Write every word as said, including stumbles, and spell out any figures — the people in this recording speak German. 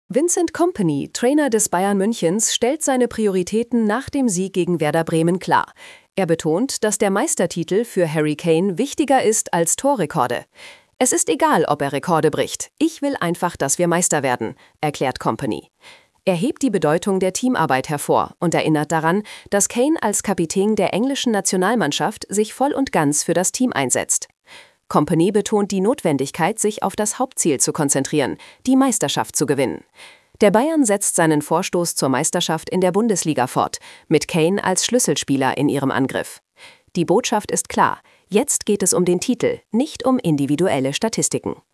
Vincent Kompany, Trainer des Bayern Münchens, stellt seine Prioritäten nach dem Sieg gegen Werder Bremen klar. Er betont, dass der Meistertitel für Harry Kane wichtiger ist als Torrekorde. Es ist egal, ob er Rekorde bricht. Ich will einfach, dass wir Meister werden, erklärt Kompany. Er hebt die Bedeutung der Teamarbeit hervor und erinnert daran, dass Kane als Kapitän der englischen Nationalmannschaft sich voll und ganz für das Team einsetzt. Kompany betont die Notwendigkeit, sich auf das Hauptziel zu konzentrieren, die Meisterschaft zu gewinnen. Der Bayern setzt seinen Vorstoß zur Meisterschaft in der Bundesliga fort, mit Kane als Schlüsselspieler in ihrem Angriff. Die Botschaft ist klar: Jetzt geht es um den Titel, nicht um individuelle Statistiken.